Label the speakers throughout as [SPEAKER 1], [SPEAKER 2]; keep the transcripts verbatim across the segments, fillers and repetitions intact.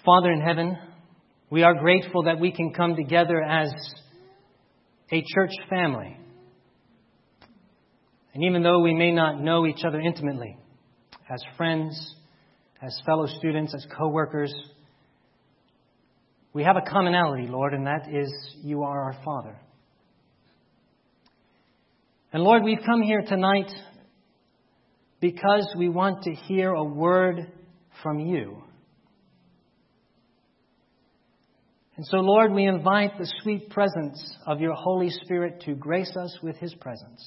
[SPEAKER 1] Father in heaven, we are grateful that we can come together as a church family. And even though we may not know each other intimately, as friends, as fellow students, as co-workers, we have a commonality, Lord, and that is you are our Father. And Lord, we've come here tonight because we want to hear a word from you. And so, Lord, we invite the sweet presence of your Holy Spirit to grace us with his presence.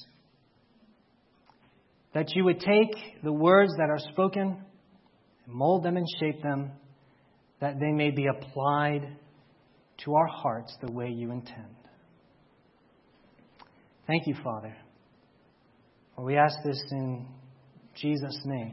[SPEAKER 1] That you would take the words that are spoken, mold them and shape them, that they may be applied to our hearts the way you intend. Thank you, Father. For we ask this in Jesus' name.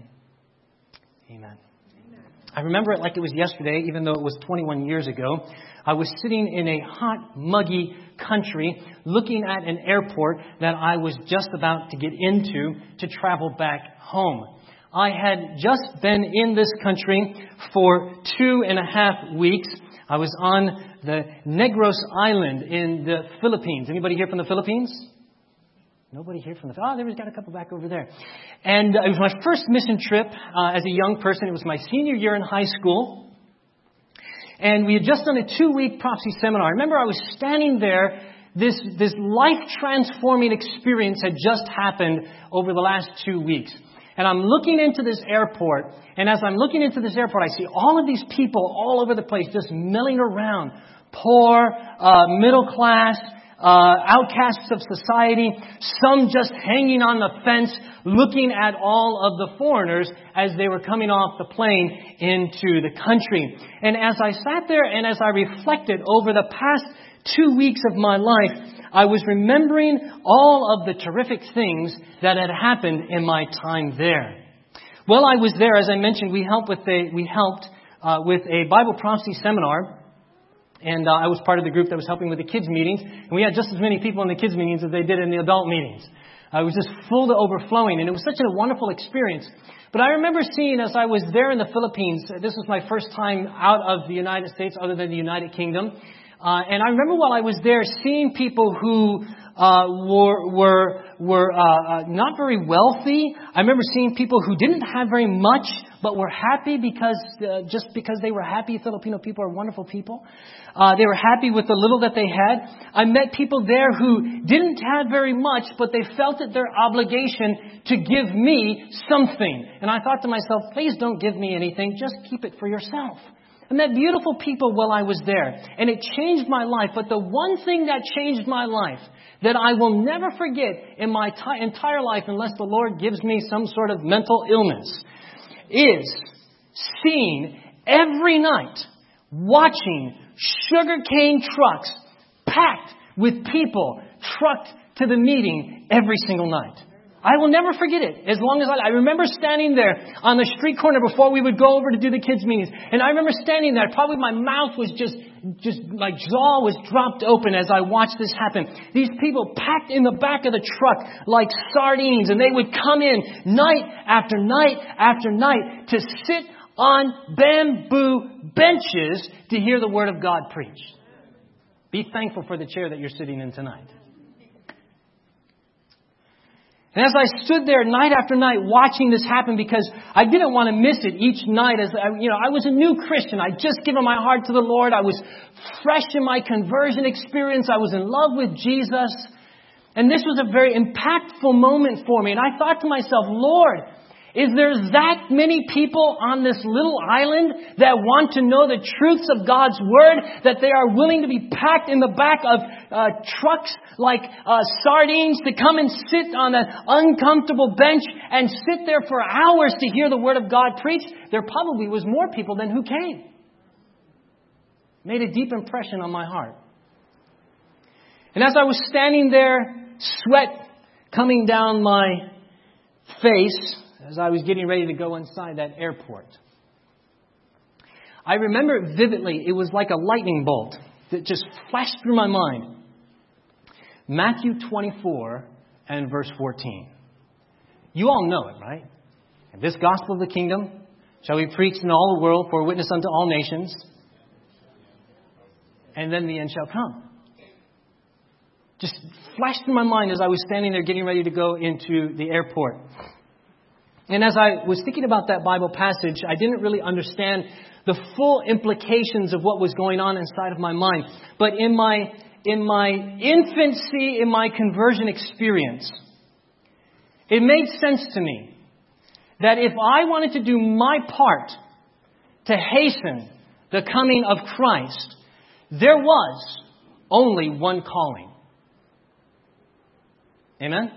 [SPEAKER 1] Amen. I remember it like it was yesterday, even though it was twenty-one years ago. I was sitting in a hot, muggy country looking at an airport that I was just about to get into to travel back home. I had just been in this country for two and a half weeks. I was on the Negros Island in the Philippines. Anybody here from the Philippines? Nobody here from the... Oh, there was got a couple back over there. And uh, it was my first mission trip uh, as a young person. It was my senior year in high school. And we had just done a two-week prophecy seminar. I remember I was standing there. This, this life-transforming experience had just happened over the last two weeks. And I'm looking into this airport. And as I'm looking into this airport, I see all of these people all over the place just milling around. Poor, uh, middle class, Uh, outcasts of society, some just hanging on the fence, looking at all of the foreigners as they were coming off the plane into the country. And as I sat there and as I reflected over the past two weeks of my life, I was remembering all of the terrific things that had happened in my time there. While I was there, as I mentioned, we helped with a we helped uh, with a Bible prophecy seminar. And uh, I was part of the group that was helping with the kids' meetings. And we had just as many people in the kids' meetings as they did in the adult meetings. Uh, it was just full to overflowing. And it was such a wonderful experience. But I remember seeing as I was there in the Philippines, this was my first time out of the United States other than the United Kingdom. Uh, and I remember while I was there seeing people who uh, were were were uh, uh, not very wealthy. I remember seeing people who didn't have very much, but were happy because uh, just because they were happy. Filipino people are wonderful people. Uh, they were happy with the little that they had. I met people there who didn't have very much, but they felt it their obligation to give me something. And I thought to myself, please don't give me anything. Just keep it for yourself. I met beautiful people while I was there, and it changed my life. But the one thing that changed my life that I will never forget in my t- entire life, unless the Lord gives me some sort of mental illness, is seeing every night, watching sugarcane trucks packed with people trucked to the meeting every single night. I will never forget it. As long as I, I remember standing there on the street corner before we would go over to do the kids' meetings. And I remember standing there. Probably my mouth was just, just, my jaw was dropped open as I watched this happen. These people packed in the back of the truck like sardines. And they would come in night after night after night to sit on bamboo benches to hear the Word of God preached. Be thankful for the chair that you're sitting in tonight. And as I stood there night after night watching this happen, because I didn't want to miss it each night, as I, you know, I was a new Christian. I'd just given my heart to the Lord. I was fresh in my conversion experience. I was in love with Jesus. And this was a very impactful moment for me. And I thought to myself, Lord, is there that many people on this little island that want to know the truths of God's Word, that they are willing to be packed in the back of uh, trucks like uh, sardines to come and sit on an uncomfortable bench and sit there for hours to hear the Word of God preached? There probably was more people than who came. Made a deep impression on my heart. And as I was standing there, sweat coming down my face, as I was getting ready to go inside that airport, I remember it vividly. It was like a lightning bolt that just flashed through my mind. Matthew twenty-four and verse fourteen. You all know it, right? And this gospel of the kingdom shall be preached in all the world for a witness unto all nations. and then the end shall come. Just flashed through my mind as I was standing there getting ready to go into the airport. And as I was thinking about that Bible passage, I didn't really understand the full implications of what was going on inside of my mind. But in my in my infancy, in my conversion experience, it made sense to me that if I wanted to do my part to hasten the coming of Christ, there was only one calling. Amen?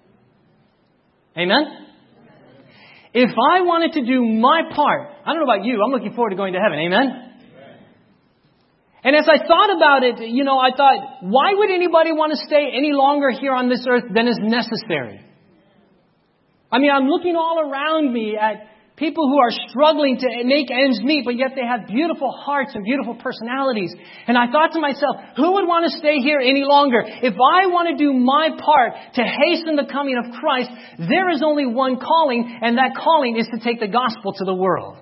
[SPEAKER 1] Amen? If I wanted to do my part, I don't know about you, I'm looking forward to going to heaven. Amen? Amen? And as I thought about it, you know, I thought, why would anybody want to stay any longer here on this earth than is necessary? I mean, I'm looking all around me at people who are struggling to make ends meet, but yet they have beautiful hearts and beautiful personalities. And I thought to myself, who would want to stay here any longer? If I want to do my part to hasten the coming of Christ, there is only one calling, and that calling is to take the gospel to the world.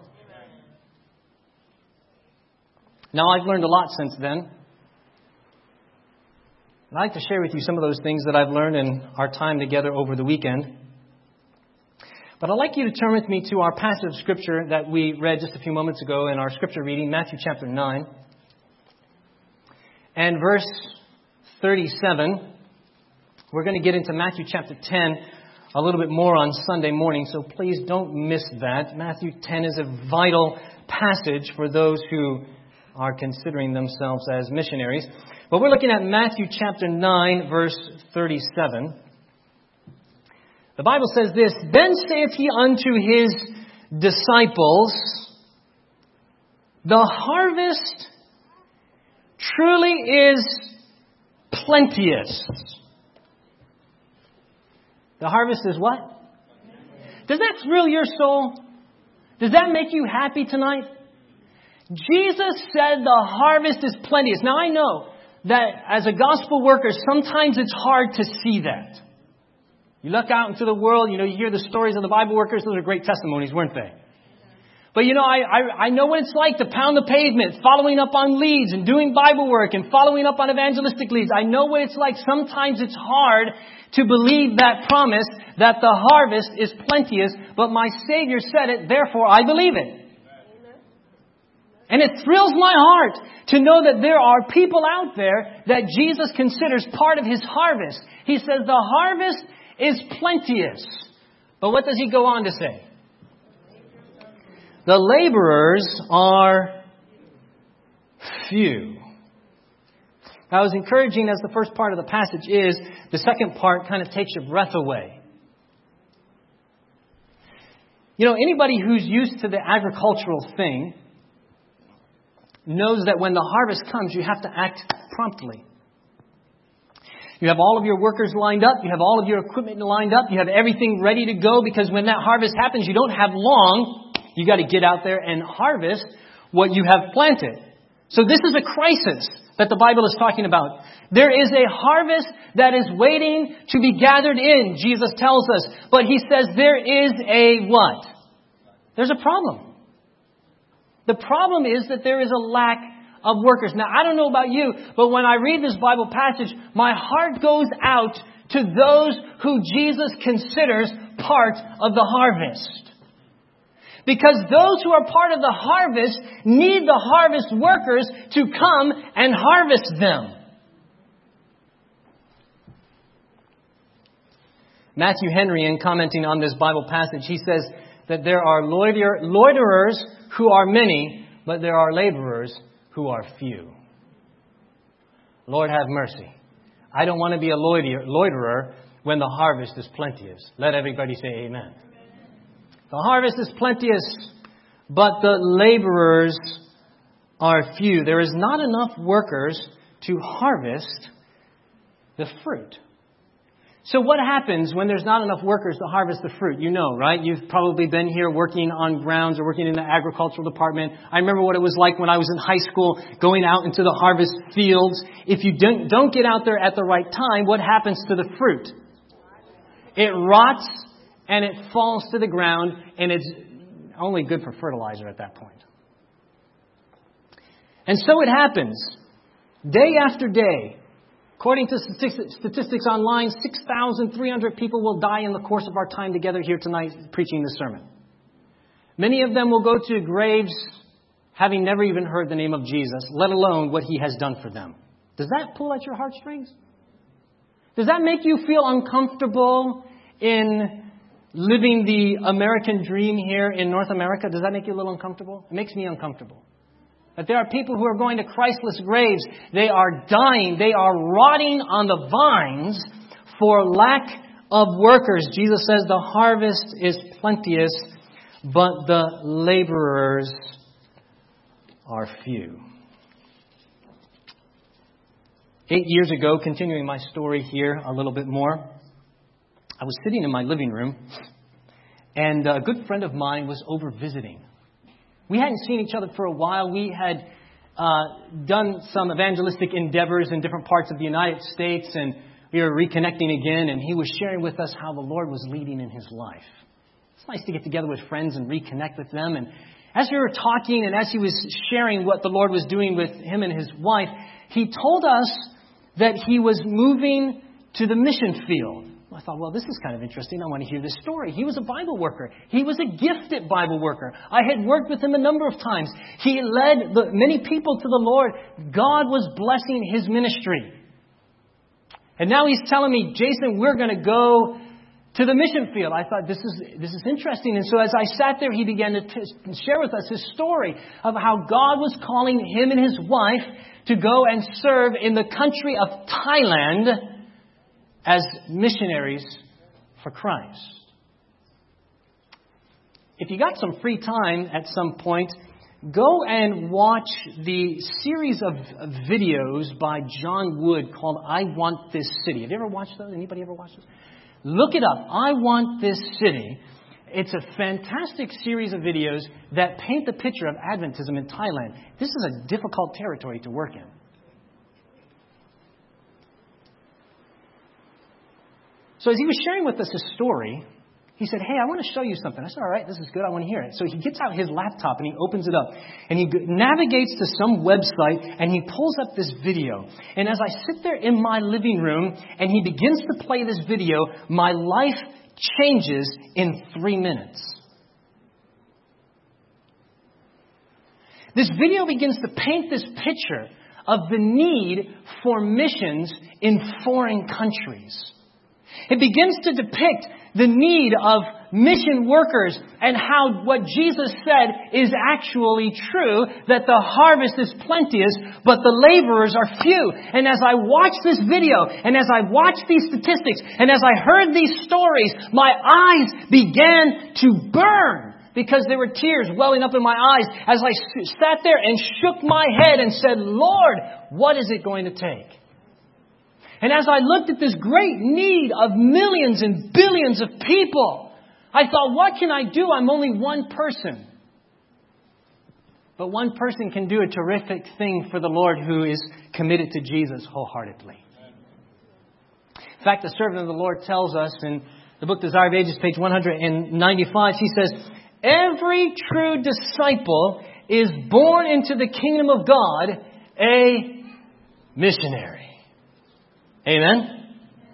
[SPEAKER 1] Now, I've learned a lot since then. I'd like to share with you some of those things that I've learned in our time together over the weekend. But I'd like you to turn with me to our passage of Scripture that we read just a few moments ago in our Scripture reading, Matthew chapter nine. And verse thirty-seven. We're going to get into Matthew chapter ten a little bit more on Sunday morning, so please don't miss that. Matthew ten is a vital passage for those who are considering themselves as missionaries. But we're looking at Matthew chapter nine, verse thirty-seven. The Bible says this, Then saith he unto his disciples, The harvest truly is plenteous. The harvest is what? Does that thrill your soul? Does that make you happy tonight? Jesus said the harvest is plenteous. Now I know that as a gospel worker, sometimes it's hard to see that. You look out into the world, you know, you hear the stories of the Bible workers. Those are great testimonies, weren't they? But, you know, I, I, I know what it's like to pound the pavement, following up on leads and doing Bible work and following up on evangelistic leads. I know what it's like. Sometimes it's hard to believe that promise that the harvest is plenteous, but my Savior said it, therefore I believe it. And it thrills my heart to know that there are people out there that Jesus considers part of His harvest. He says the harvest is plenteous. But what does He go on to say? The laborers are few. Now, as encouraging as the first part of the passage is, the second part kind of takes your breath away. You know, anybody who's used to the agricultural thing knows that when the harvest comes, you have to act promptly. You have all of your workers lined up. You have all of your equipment lined up. You have everything ready to go, because when that harvest happens, you don't have long. You got to get out there and harvest what you have planted. So this is a crisis that the Bible is talking about. There is a harvest that is waiting to be gathered in, Jesus tells us. But He says there is a what? There's a problem. The problem is that there is a lack of workers. Now, I don't know about you, but when I read this Bible passage, my heart goes out to those who Jesus considers part of the harvest. Because those who are part of the harvest need the harvest workers to come and harvest them. Matthew Henry, in commenting on this Bible passage, he says that there are loiter- loiterers who are many, but there are laborers who are few. Lord have mercy. I don't want to be a loiter- loiterer when the harvest is plenteous. Let everybody say amen. The harvest is plenteous, but the laborers are few. There is not enough workers to harvest the fruit. So what happens when there's not enough workers to harvest the fruit? You know, right? You've probably been here working on grounds or working in the agricultural department. I remember what it was like when I was in high school going out into the harvest fields. If you don't, don't get out there at the right time, what happens to the fruit? It rots and it falls to the ground, and it's only good for fertilizer at that point. And so it happens Day after day, according to statistics online, six thousand three hundred people will die in the course of our time together here tonight preaching this sermon. Many of them will go to graves having never even heard the name of Jesus, let alone what He has done for them. Does that pull at your heartstrings? Does that make you feel uncomfortable in living the American dream here in North America? Does that make you a little uncomfortable? It makes me uncomfortable. That there are people who are going to Christless graves. They are dying. They are rotting on the vines for lack of workers. Jesus says the harvest is plenteous, but the laborers are few. Eight years ago, continuing my story here a little bit more, I was sitting in my living room, and a good friend of mine was over visiting. We hadn't seen each other for a while. We had uh, done some evangelistic endeavors in different parts of the United States, and we were reconnecting again, and he was sharing with us how the Lord was leading in his life. It's nice to get together with friends and reconnect with them. And as we were talking and as he was sharing what the Lord was doing with him and his wife, he told us that he was moving to the mission field. I thought, well, this is kind of interesting. I want to hear this story. He was a Bible worker. He was a gifted Bible worker. I had worked with him a number of times. He led the, many people to the Lord. God was blessing his ministry. And now he's telling me, Jason, we're going to go to the mission field. I thought, this is this is interesting. And so as I sat there, he began to t- share with us his story of how God was calling him and his wife to go and serve in the country of Thailand as missionaries for Christ. If you got some free time at some point, go and watch the series of videos by John Wood called I Want This City. Have you ever watched those? Anybody ever watched those? Look it up. I Want This City. It's a fantastic series of videos that paint the picture of Adventism in Thailand. This is a difficult territory to work in. So as he was sharing with us his story, he said, hey, I want to show you something. I said, all right, this is good. I want to hear it. So he gets out his laptop and he opens it up. And he navigates to some website and he pulls up this video. And as I sit there in my living room and he begins to play this video, my life changes in three minutes. This video begins to paint this picture of the need for missions in foreign countries. It begins to depict the need of mission workers and how what Jesus said is actually true, that the harvest is plenteous, but the laborers are few. And as I watched this video, and as I watched these statistics, and as I heard these stories, my eyes began to burn because there were tears welling up in my eyes as I sat there and shook my head and said, Lord, what is it going to take? And as I looked at this great need of millions and billions of people, I thought, what can I do? I'm only one person. But one person can do a terrific thing for the Lord who is committed to Jesus wholeheartedly. In fact, the servant of the Lord tells us in the book Desire of Ages, page one ninety-five, he says, every true disciple is born into the kingdom of God a missionary. Amen?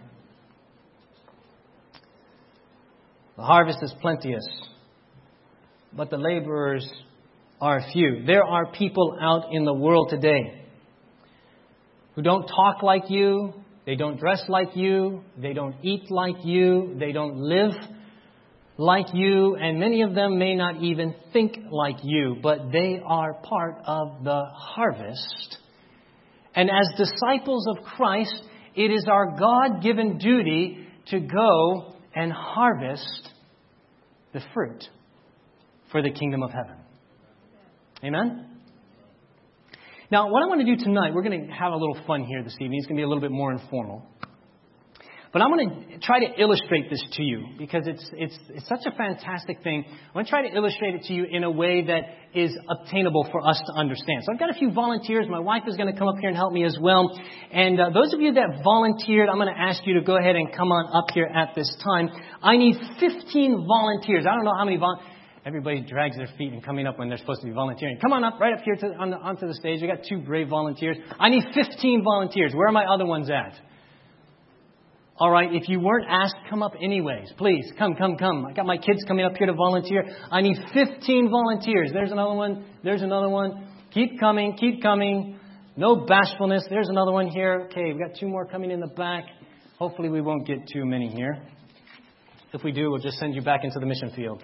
[SPEAKER 1] The harvest is plenteous, but the laborers are few. There are people out in the world today who don't talk like you, they don't dress like you, they don't eat like you, they don't live like you, and many of them may not even think like you, but they are part of the harvest. And as disciples of Christ, it is our God-given duty to go and harvest the fruit for the kingdom of heaven. Amen? Now, what I want to do tonight, we're going to have a little fun here this evening. It's going to be a little bit more informal. But I'm going to try to illustrate this to you because it's it's it's such a fantastic thing. I'm going to try to illustrate it to you in a way that is obtainable for us to understand. So I've got a few volunteers. My wife is going to come up here and help me as well. And uh, those of you that volunteered, I'm going to ask you to go ahead and come on up here at this time. I need fifteen volunteers. I don't know how many volunteers. Everybody drags their feet and coming up when they're supposed to be volunteering. Come on up, right up here to, on the, onto the stage. I got two brave volunteers. I need fifteen volunteers. Where are my other ones at? All right, if you weren't asked, come up anyways. Please, come, come, come. I got my kids coming up here to volunteer. I need fifteen volunteers. There's another one. There's another one. Keep coming, keep coming. No bashfulness. There's another one here. Okay, we've got two more coming in the back. Hopefully we won't get too many here. If we do, we'll just send you back into the mission field.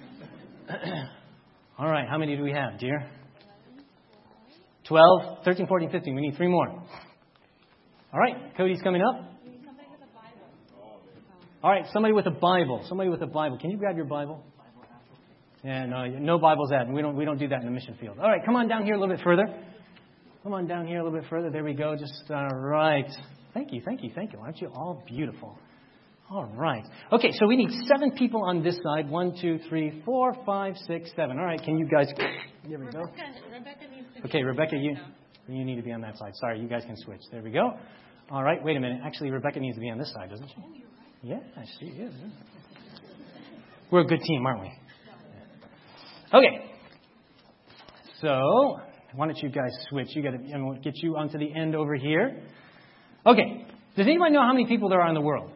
[SPEAKER 1] All right, how many do we have, dear? twelve, thirteen, fourteen, fifteen. We need three more. All right, Cody's coming up. All right, somebody with a Bible. Somebody with a Bible. Can you grab your Bible? Yeah, no, no Bibles at. We don't we don't do that in the mission field. All right, come on down here a little bit further. Come on down here a little bit further. There we go. Just all right. Thank you, thank you, thank you. Aren't you all beautiful? All right. Okay, so we need seven people on this side. One, two, three, four, five, six, seven. All right, can you guys... There we go.
[SPEAKER 2] Rebecca needs to
[SPEAKER 1] okay, Rebecca, you you need to be on that side. Sorry, you guys can switch. There we go. All right, wait a minute. Actually, Rebecca needs to be on this side, doesn't she? Yeah, she is. We're a good team, aren't we? Okay. So, why don't you guys switch? You got to I'm going to get you onto the end over here. Okay. Does anybody know how many people there are in the world?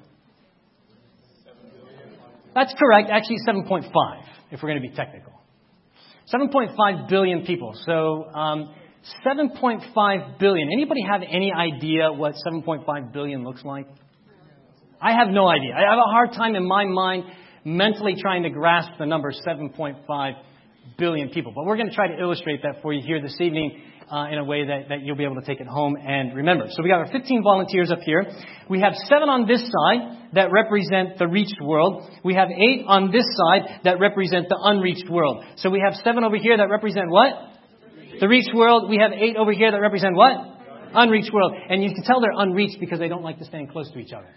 [SPEAKER 1] That's correct. Actually, seven point five, if we're going to be technical. seven point five billion people. So, um, seven point five billion. Anybody have any idea what seven point five billion looks like? I have no idea. I have a hard time in my mind mentally trying to grasp the number seven point five billion people. But we're going to try to illustrate that for you here this evening uh, in a way that, that you'll be able to take it home and remember. So we got our fifteen volunteers up here. We have seven on this side that represent the reached world. We have eight on this side that represent the unreached world. So we have seven over here that represent what? The reached world. We have eight over here that represent what? Unreached world. And you can tell they're unreached because they don't like to stand close to each other.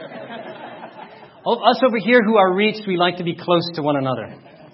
[SPEAKER 1] Us over here who are reached, we like to be close to one another.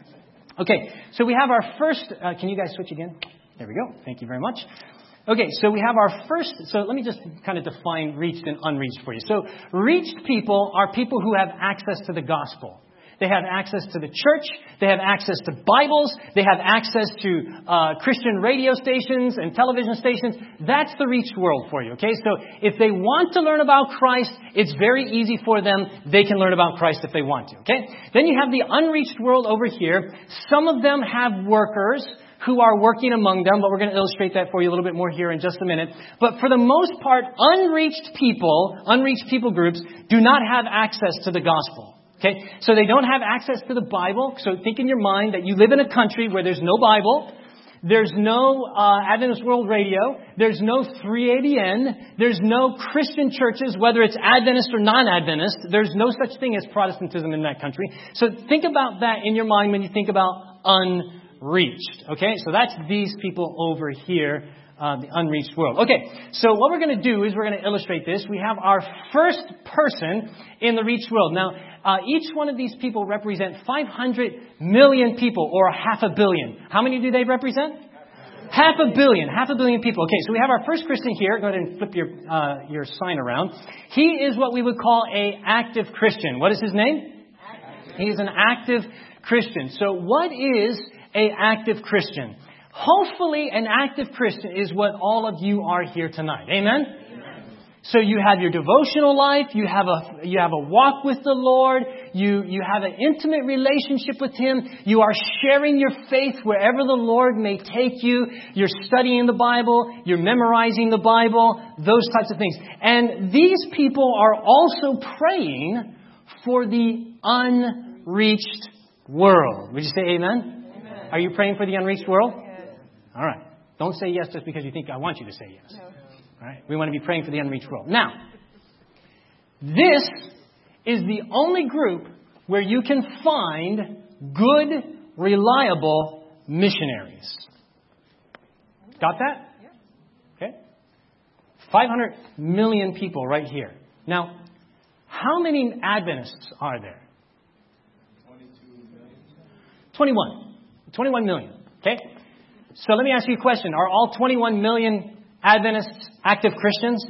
[SPEAKER 1] Okay, so we have our first... Uh, can you guys switch again? There we go. Thank you very much. Okay, so we have our first... So let me just kind of define reached and unreached for you. So reached people are people who have access to the gospel. They have access to the church. They have access to Bibles. They have access to uh, Christian radio stations and television stations. That's the reached world for you, okay? So if they want to learn about Christ, it's very easy for them. They can learn about Christ if they want to, okay? Then you have the unreached world over here. Some of them have workers who are working among them, but we're going to illustrate that for you a little bit more here in just a minute. But for the most part, unreached people, unreached people groups, do not have access to the gospel. Okay, so they don't have access to the Bible. So think in your mind that you live in a country where there's no Bible, there's no uh, Adventist World Radio, there's no three A D N, there's no Christian churches, whether it's Adventist or non-Adventist. There's no such thing as Protestantism in that country. So think about that in your mind when you think about unreached. Okay, so that's these people over here. Uh, the unreached world. Okay, so what we're going to do is we're going to illustrate this. We have our first person in the reached world. Now, uh, each one of these people represent five hundred million people, or half a billion. How many do they represent? Half a billion. Half a billion people. Okay, so we have our first Christian here. Go ahead and flip your uh, your sign around. He is what we would call a active Christian. What is his name? Active. He is an active Christian. So what is a active Christian? Hopefully, an active Christian is what all of you are here tonight. Amen? Amen? So you have your devotional life, you have a you have a walk with the Lord, you, you have an intimate relationship with Him, you are sharing your faith wherever the Lord may take you, you're studying the Bible, you're memorizing the Bible, those types of things. And these people are also praying for the unreached world. Would you say amen? Amen. Are you praying for the unreached world? All right. Don't say yes just because you think I want you to say yes. No. All right. We want to be praying for the unreached world. Now, this is the only group where you can find good, reliable missionaries. Got that? Okay. five hundred million people right here. Now, how many Adventists are there? twenty-two million. twenty-one. twenty-one million. Okay. So let me ask you a question. Are all twenty-one million Adventists active Christians?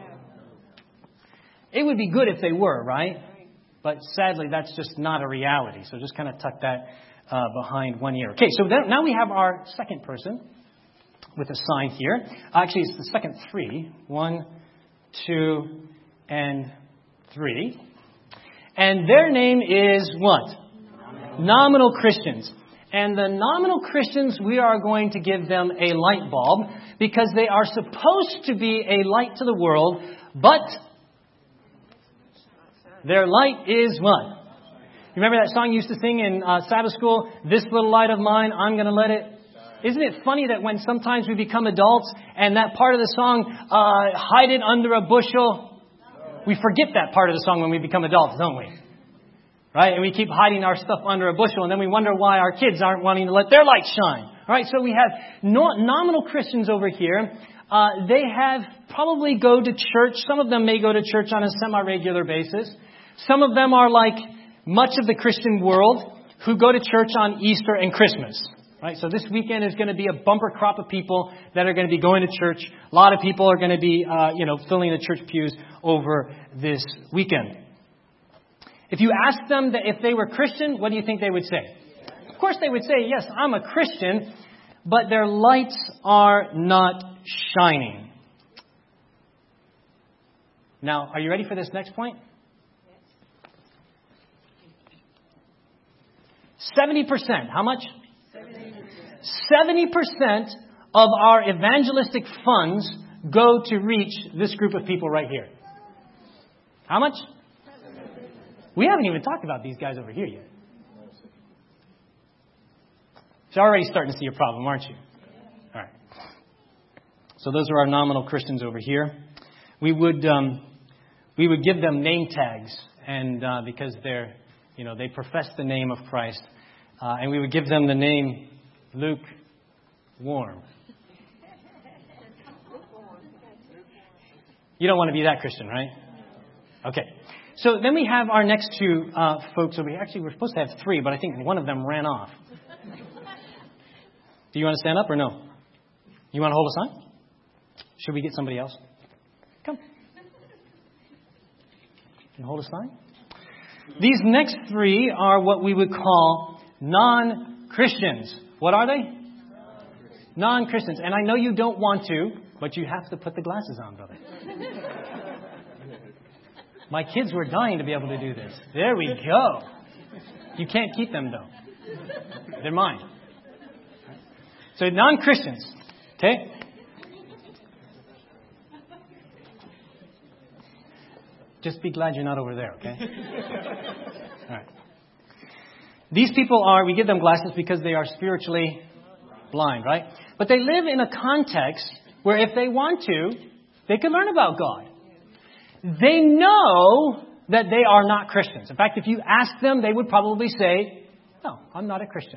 [SPEAKER 1] It would be good if they were, right? But sadly, that's just not a reality. So just kind of tuck that uh, behind one ear. Okay, so then, now we have our second person with a sign here. Actually, it's the second three. One, two, and three. And their name is what? Nominal, nominal Christians. And the nominal Christians, we are going to give them a light bulb because they are supposed to be a light to the world, but their light is what? You remember that song you used to sing in uh, Sabbath school? This little light of mine, I'm going to let it. Isn't it funny that when sometimes we become adults and that part of the song, uh, hide it under a bushel, we forget that part of the song when we become adults, don't we? Right? And we keep hiding our stuff under a bushel, and then we wonder why our kids aren't wanting to let their light shine. All right, so we have no, nominal Christians over here. Uh, they have probably go to church. Some of them may go to church on a semi-regular basis. Some of them are like much of the Christian world who go to church on Easter and Christmas. Right? So this weekend is going to be a bumper crop of people that are going to be going to church. A lot of people are going to be, uh, you know, filling the church pews over this weekend. If you ask them that if they were Christian, what do you think they would say? Of course they would say, yes, I'm a Christian, but their lights are not shining. Now, are you ready for this next point? seventy percent. How much? seventy percent of our evangelistic funds go to reach this group of people right here. How much? We haven't even talked about these guys over here yet. So you're already starting to see a problem, aren't you? All right. So those are our nominal Christians over here. We would um, we would give them name tags, and uh, because they're you know they profess the name of Christ, uh, and we would give them the name lukewarm. You don't want to be that Christian, right? Okay. So then we have our next two uh, folks over here. Actually, we're supposed to have three, but I think one of them ran off. Do you want to stand up or no? You want to hold a sign? Should we get somebody else? Come. Can you hold a sign? These next three are what we would call non-Christians. What are they? Non-Christians. And I know you don't want to, but you have to put the glasses on, brother. My kids were dying to be able to do this. There we go. You can't keep them, though. They're mine. So non-Christians. Okay? Just be glad you're not over there, okay? All right. These people are, we give them glasses because they are spiritually blind, right? But they live in a context where if they want to, they can learn about God. They know that they are not Christians. In fact, if you ask them, they would probably say, no, I'm not a Christian.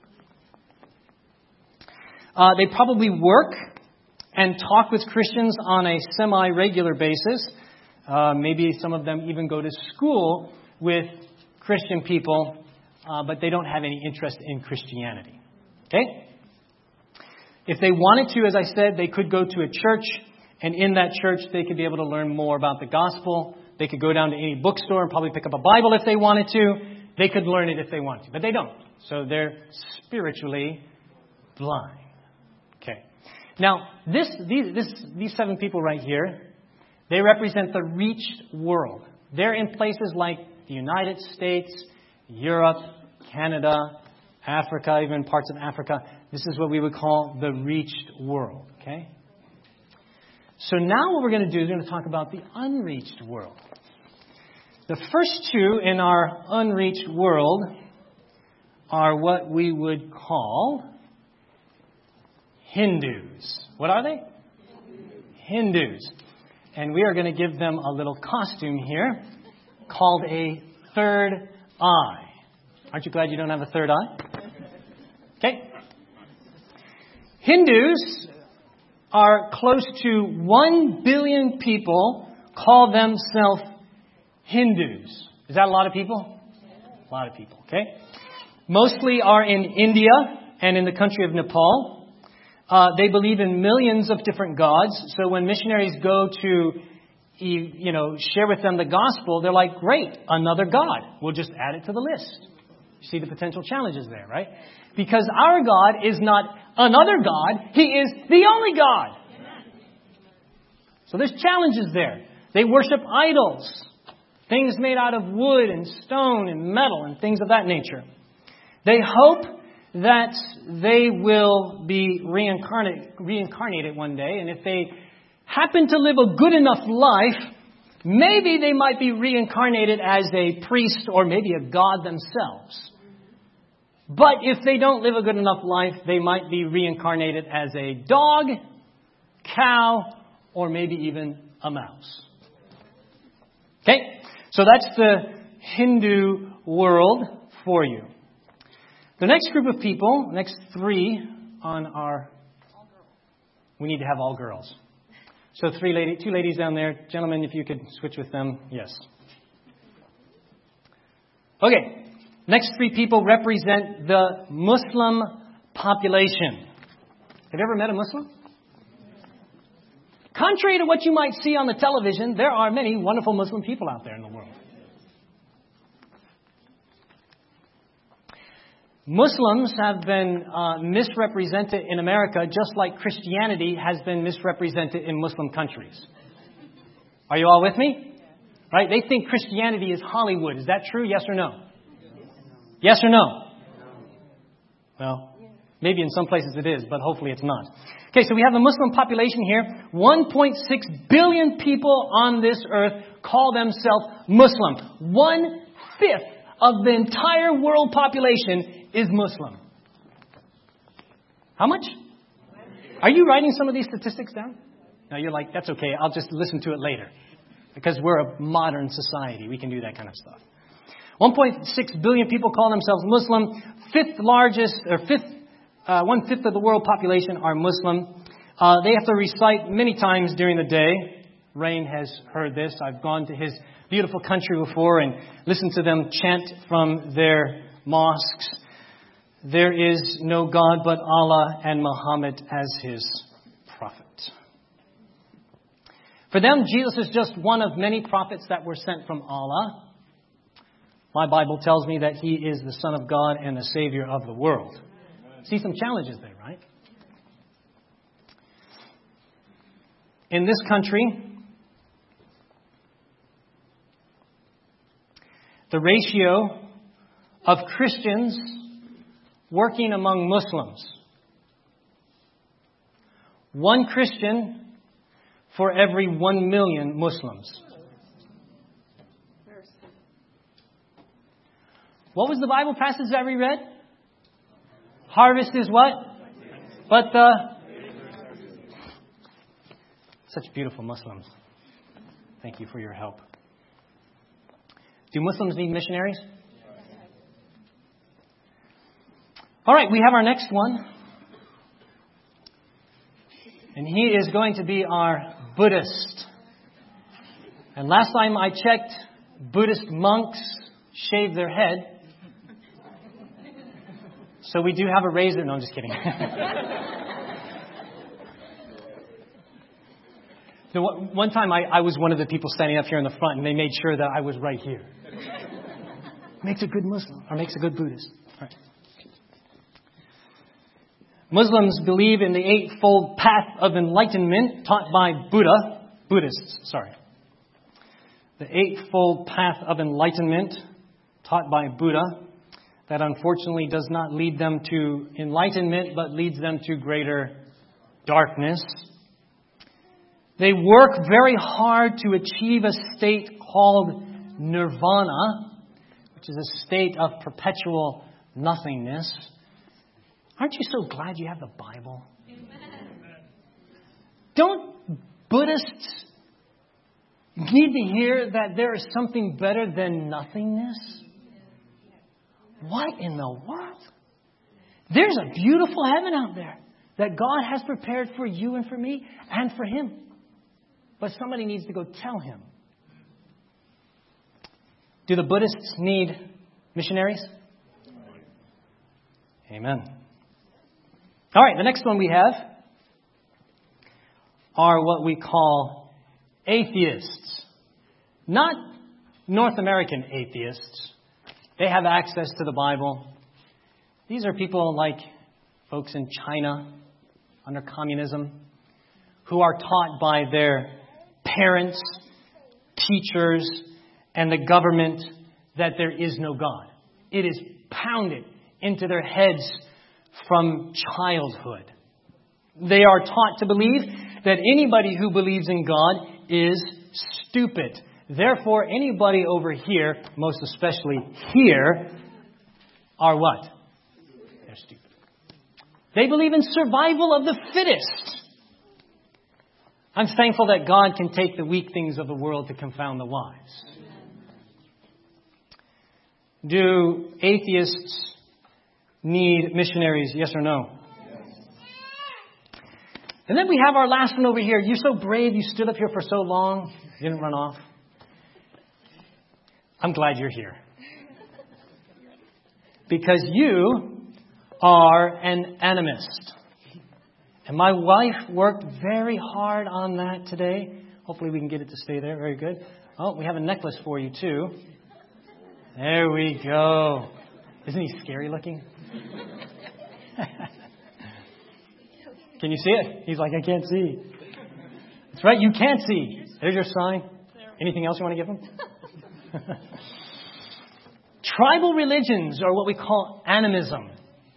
[SPEAKER 1] Uh, they probably work and talk with Christians on a semi-regular basis. Uh, maybe some of them even go to school with Christian people, uh, but they don't have any interest in Christianity. Okay? If they wanted to, as I said, they could go to a church, and in that church they could be able to learn more about the gospel. They could go down to any bookstore and probably pick up a Bible if they wanted to. They could learn it if they want to, but they don't. So they're spiritually blind. Okay. Now, this, these, this, these seven people right here, they represent the reached world. They're in places like the United States, Europe, Canada, Africa, even parts of Africa. This is what we would call the reached world. Okay? So now what we're going to do is we're going to talk about the unreached world. The first two in our unreached world are what we would call Hindus. What are they? Hindus. And we are going to give them a little costume here called a third eye. Aren't you glad you don't have a third eye? Okay. Hindus are close to one billion people call themselves Hindus. Is that a lot of people? A lot of people, okay? Mostly are in India and in the country of Nepal. Uh, they believe in millions of different gods. So when missionaries go to, you know, share with them the gospel, they're like, great, another god. We'll just add it to the list. See the potential challenges there, right? Because our God is not another God. He is the only God. So there's challenges there. They worship idols, things made out of wood and stone and metal and things of that nature. They hope that they will be reincarnate, reincarnated one day, and if they happen to live a good enough life, maybe they might be reincarnated as a priest or maybe a god themselves. But if they don't live a good enough life, they might be reincarnated as a dog, cow, or maybe even a mouse. Okay? So that's the Hindu world for you. The next group of people, next three on our... We need to have all girls. So three lady, two ladies down there. Gentlemen, if you could switch with them. Yes. Okay. Next three people represent the Muslim population. Have you ever met a Muslim? Contrary to what you might see on the television, there are many wonderful Muslim people out there in the world. Muslims have been uh, misrepresented in America just like Christianity has been misrepresented in Muslim countries. Are you all with me? Right? They think Christianity is Hollywood. Is that true? Yes or no? Yes or no? Well, maybe in some places it is, but hopefully it's not. Okay, so we have the Muslim population here. one point six billion people on this earth call themselves Muslim. One-fifth of the entire world population is Muslim. How much? Are you writing some of these statistics down? No, you're like, that's okay. I'll just listen to it later. Because we're a modern society. We can do that kind of stuff. one point six billion people call themselves Muslim. Fifth largest, or fifth, uh, one-fifth of the world population are Muslim. Uh, they have to recite many times during the day. Rain has heard this. I've gone to his beautiful country before and listened to them chant from their mosques. There is no God but Allah and Muhammad as his prophet. For them, Jesus is just one of many prophets that were sent from Allah. My Bible tells me that he is the Son of God and the Savior of the world. See some challenges there, right? In this country, the ratio of Christians working among Muslims. One Christian for every one million Muslims. What was the Bible passage that we read? Harvest is what? But the... Such beautiful Muslims. Thank you for your help. Do Muslims need missionaries? All right, we have our next one. And he is going to be our Buddhist. And last time I checked, Buddhist monks shave their head. So we do have a razor. No, I'm just kidding. So one time I, I was one of the people standing up here in the front, and they made sure that I was right here. Makes a good Muslim, or makes a good Buddhist. All right. Muslims believe in the Eightfold Path of Enlightenment taught by Buddha. Buddhists, sorry. The Eightfold Path of Enlightenment taught by Buddha that unfortunately does not lead them to enlightenment, but leads them to greater darkness. They work very hard to achieve a state called nirvana, which is a state of perpetual nothingness. Aren't you so glad you have the Bible? Amen. Don't Buddhists need to hear that there is something better than nothingness? What in the world? There's a beautiful heaven out there that God has prepared for you and for me and for him. But somebody needs to go tell him. Do the Buddhists need missionaries? Amen. All right, the next one we have are what we call atheists. Not North American atheists, They have access to the Bible. These are people like folks in China under communism who are taught by their parents, teachers, and the government that there is no God. It is pounded into their heads from childhood. They are taught to believe that anybody who believes in God is stupid. Therefore, anybody over here, most especially here, are what? They're stupid. They believe in survival of the fittest. I'm thankful that God can take the weak things of the world to confound the wise. Do atheists need missionaries? Yes or no? And then we have our last one over here. You're so brave. You stood up here for so long. You didn't run off. I'm glad you're here. Because you are an animist. And my wife worked very hard on that today. Hopefully we can get it to stay there. Very good. Oh, we have a necklace for you too. There we go. Isn't he scary looking? Can you see it? He's like, I can't see. That's right, you can't see. There's your sign. Anything else you want to give him? Tribal religions are what we call animism.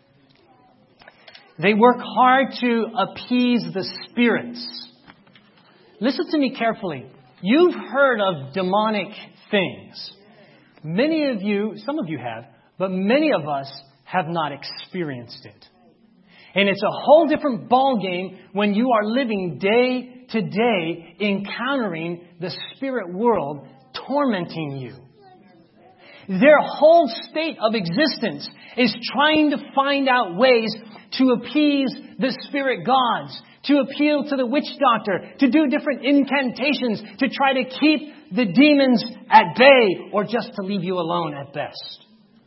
[SPEAKER 1] They work hard to appease the spirits. Listen to me carefully. You've heard of demonic things. Many of you, some of you have, but many of us have not experienced it. And it's a whole different ballgame when you are living day to day encountering the spirit world tormenting you. Their whole state of existence is trying to find out ways to appease the spirit gods, to appeal to the witch doctor, to do different incantations, to try to keep the demons at bay, or just to leave you alone at best.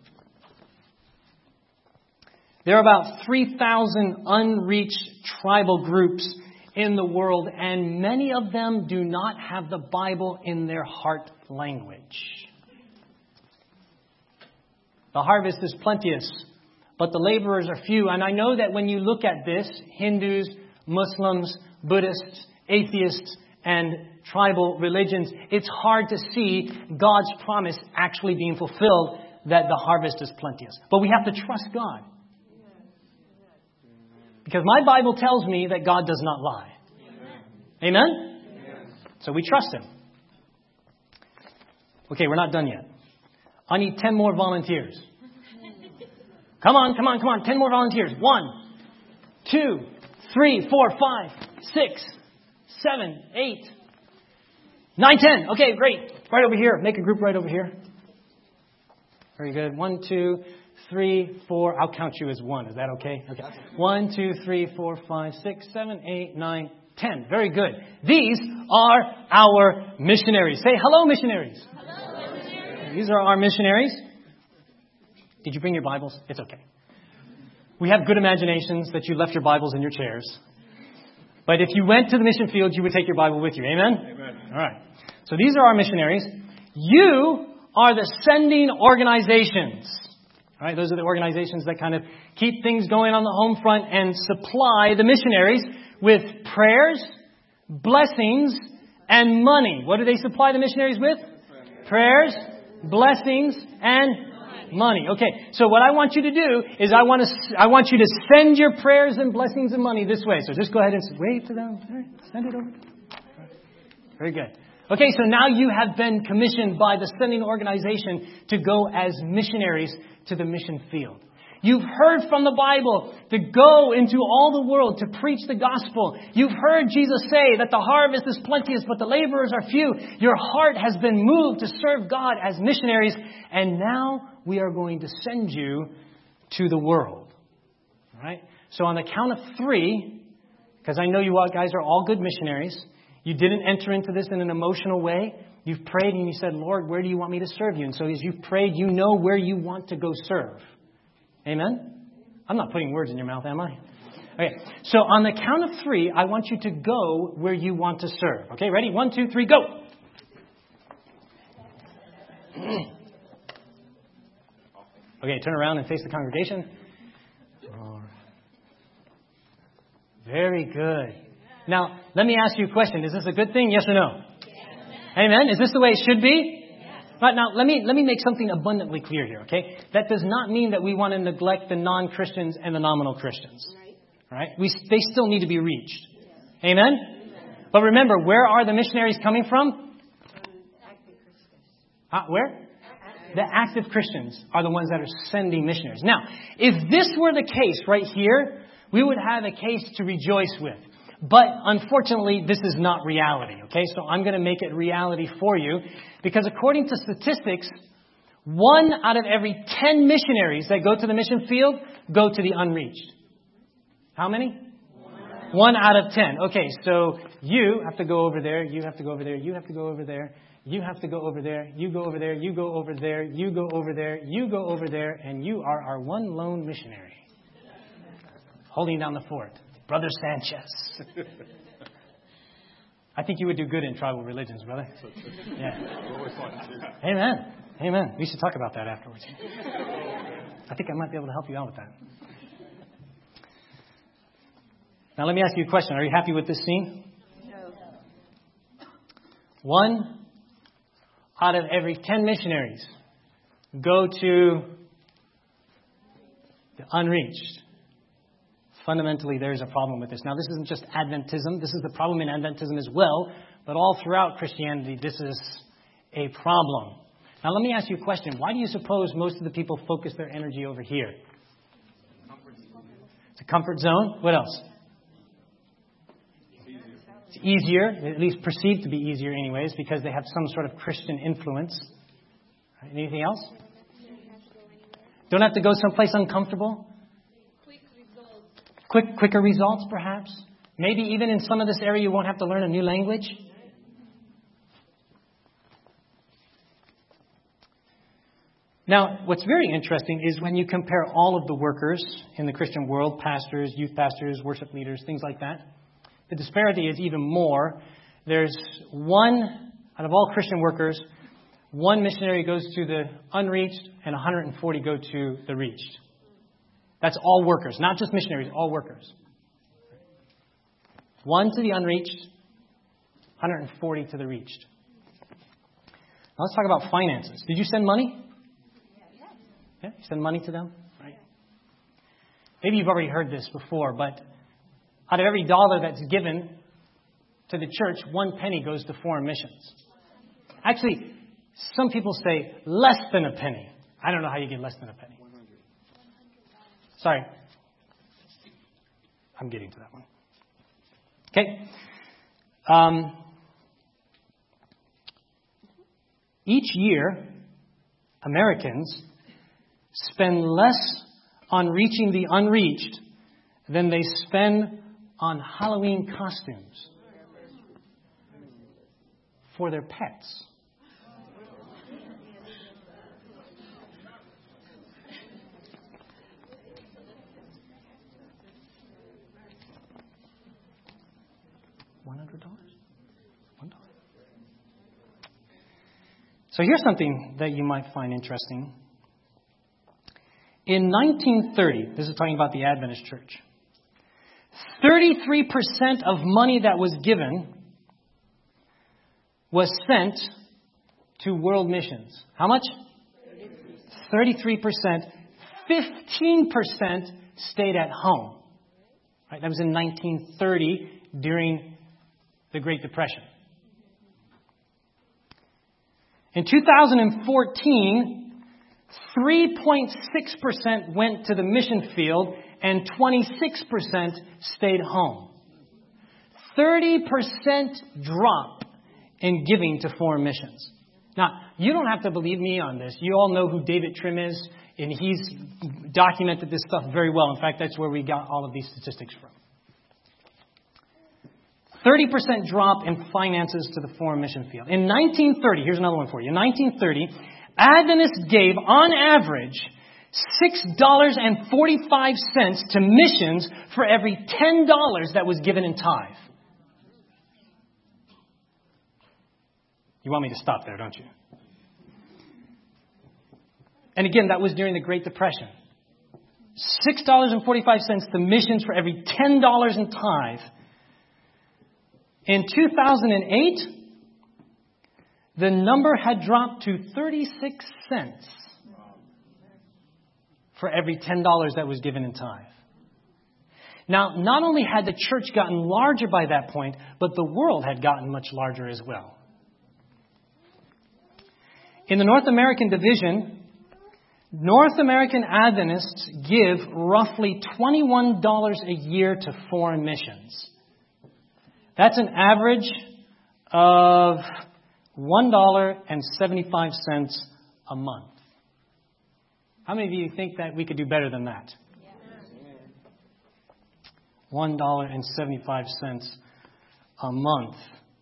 [SPEAKER 1] There are about three thousand unreached tribal groups in the world, and many of them do not have the Bible in their heart language. The harvest is plenteous, but the laborers are few. And I know that when you look at this, Hindus, Muslims, Buddhists, atheists, and tribal religions, it's hard to see God's promise actually being fulfilled, that the harvest is plenteous. But we have to trust God. Because my Bible tells me that God does not lie. Amen? So we trust Him. Okay, we're not done yet. I need ten more volunteers. Come on, come on, come on. ten more volunteers. One, two, three, four, five, six, seven, eight, nine, ten. Okay, great. Right over here. Make a group right over here. Very good. One, two, three, four. I'll count you as one. Is that okay? Okay. One, two, three, four, five, six, seven, eight, nine, ten. Very good. These are our missionaries. Say hello, missionaries. Hello, missionaries. These are our missionaries. Did you bring your Bibles? It's okay. We have good imaginations that you left your Bibles in your chairs. But if you went to the mission field, you would take your Bible with you. Amen? Amen. All right. So these are our missionaries. You are the sending organizations. All right, those are the organizations that kind of keep things going on the home front and supply the missionaries with prayers, blessings, and money. What do they supply the missionaries with? Prayers, blessings, and money. Okay, so what I want you to do is I want to I want you to send your prayers and blessings and money this way. So just go ahead and wave to them. All right, send it over. Very good. Okay, so now you have been commissioned by the sending organization to go as missionaries to the mission field. You've heard from the Bible to go into all the world to preach the gospel. You've heard Jesus say that the harvest is plenteous, but the laborers are few. Your heart has been moved to serve God as missionaries, and now we are going to send you to the world. All right? So on the count of three, because I know you guys are all good missionaries, you didn't enter into this in an emotional way. You've prayed and you said, Lord, where do you want me to serve you? And so as you've prayed, you know where you want to go serve. Amen? I'm not putting words in your mouth, am I? Okay, so on the count of three, I want you to go where you want to serve. Okay, ready? One, two, three, go. Okay, turn around and face the congregation. All right. Very good. Now, let me ask you a question. Is this a good thing? Yes or no? Yes. Amen. Is this the way it should be? Yes. Right, now, let me let me make something abundantly clear here, okay? That does not mean that we want to neglect the non-Christians and the nominal Christians. Right? Right? We, they still need to be reached. Yes. Amen? Amen? But remember, where are the missionaries coming from? Active Christians. Uh, where? Active. The active Christians are the ones that are sending missionaries. Now, if this were the case right here, we would have a case to rejoice with. But unfortunately, this is not reality, okay? So I'm going to make it reality for you because according to statistics, one out of every ten missionaries that go to the mission field go to the unreached. How many? One, One out of ten. Okay, so you have to go over there, you have to go over there, you have to go over there, you have to go over there, you go over there, you go over there, you go over there, you go over there, and you are our one lone missionary holding down the fort. Brother Sanchez. I think you would do good in tribal religions, brother. Yeah. Amen. Amen. We should talk about that afterwards. I think I might be able to help you out with that. Now let me ask you a question. Are you happy with this scene? No. One out of every ten missionaries go to the unreached. Fundamentally, there is a problem with this. Now, this isn't just Adventism. This is the problem in Adventism as well. But all throughout Christianity, this is a problem. Now, let me ask you a question. Why do you suppose most of the people focus their energy over here? It's a comfort zone. What else? It's easier, at least perceived to be easier anyways, because they have some sort of Christian influence. Anything else? Don't have to go someplace uncomfortable? Quick, quicker results, perhaps. Maybe even in some of this area, you won't have to learn a new language. Now, what's very interesting is when you compare all of the workers in the Christian world, pastors, youth pastors, worship leaders, things like that, the disparity is even more. There's one, out of all Christian workers, one missionary goes to the unreached and one hundred forty go to the reached. That's all workers, not just missionaries, all workers. One to the unreached, one hundred forty to the reached. Now let's talk about finances. Did you send money? Yeah, you send money to them? Right. Maybe you've already heard this before, but out of every dollar that's given to the church, one penny goes to foreign missions. Actually, some people say less than a penny. I don't know how you get less than a penny. Sorry. I'm getting to that one. Okay. Um, each year, Americans spend less on reaching the unreached than they spend on Halloween costumes for their pets. one hundred dollars? one dollar. So here's something that you might find interesting. In nineteen thirty, this is talking about the Adventist Church, thirty-three percent of money that was given was sent to world missions. How much? thirty-three percent. fifteen percent stayed at home. Right? That was in nineteen thirty during the Great Depression. In two thousand fourteen, three point six percent went to the mission field and twenty-six percent stayed home. thirty percent drop in giving to foreign missions. Now, you don't have to believe me on this. You all know who David Trim is, and he's documented this stuff very well. In fact, that's where we got all of these statistics from. thirty percent drop in finances to the foreign mission field. In nineteen thirty, here's another one for you. In nineteen thirty, Adventists gave, on average, six dollars and forty-five cents to missions for every ten dollars that was given in tithe. You want me to stop there, don't you? And again, that was during the Great Depression. six dollars and forty-five cents to missions for every ten dollars in tithe. In two thousand eight, the number had dropped to thirty-six cents for every ten dollars that was given in tithe. Now, not only had the church gotten larger by that point, but the world had gotten much larger as well. In the North American division, North American Adventists give roughly twenty-one dollars a year to foreign missions. That's an average of one dollar and seventy-five cents a month. How many of you think that we could do better than that? one dollar and seventy-five cents a month.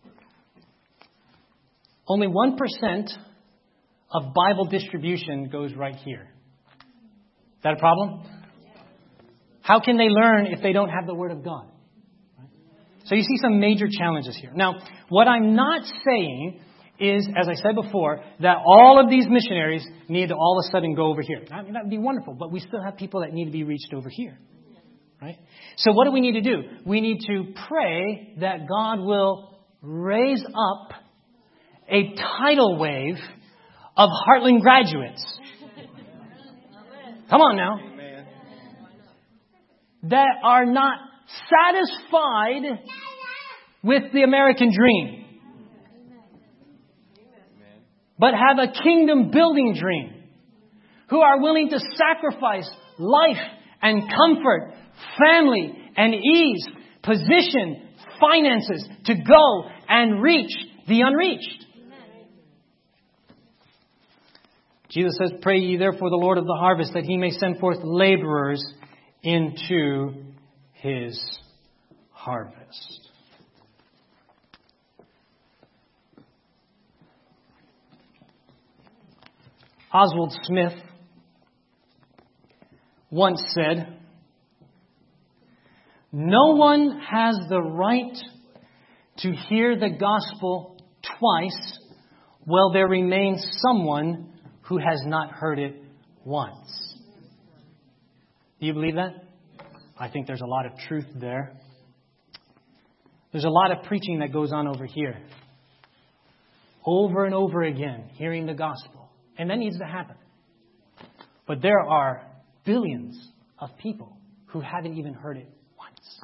[SPEAKER 1] Only one percent of Bible distribution goes right here. Is that a problem? How can they learn if they don't have the Word of God? So you see some major challenges here. Now, what I'm not saying is, as I said before, that all of these missionaries need to all of a sudden go over here. I mean, that would be wonderful, but we still have people that need to be reached over here. Right? So what do we need to do? We need to pray that God will raise up a tidal wave of Heartland graduates. Come on now. That are not satisfied with the American dream, but have a kingdom building dream. Who are willing to sacrifice life and comfort, family and ease, position, finances to go and reach the unreached. Jesus says, "Pray ye therefore the Lord of the harvest, that he may send forth laborers into his harvest." Oswald Smith once said, "No one has the right to hear the gospel twice while there remains someone who has not heard it once." Do you believe that? I think there's a lot of truth there. There's a lot of preaching that goes on over here. Over and over again, hearing the gospel. And that needs to happen. But there are billions of people who haven't even heard it once.